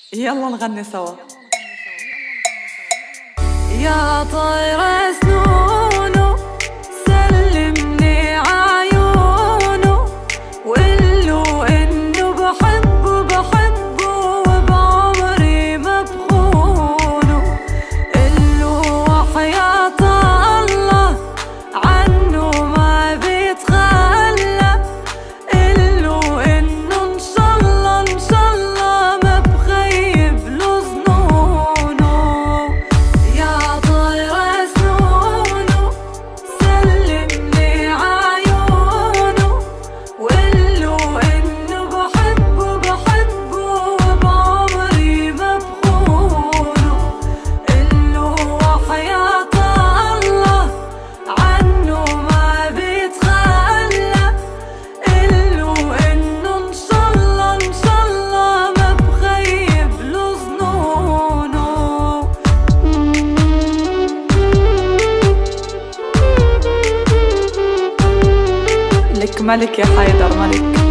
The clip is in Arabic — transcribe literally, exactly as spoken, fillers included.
يلا نغني سوا. يا طير سنونه سلمني عيونه وقله انه بحبه بحبه وبعمري ما بخونه، قله وحياة الله عنه ما بيتخلى، قله انه ان شاء الله ان شاء الله ما بخيب له ظنونه. يا طير سنونه سلمني عيونه وقله انه بحبه بحبه وبعمري ما بخونه، قله وحياة الله عنه ما بيتخلى، قله انه ان شاء الله ان شاء الله ما بخيب له ظنونه. لك ملك يا حيدر ملك.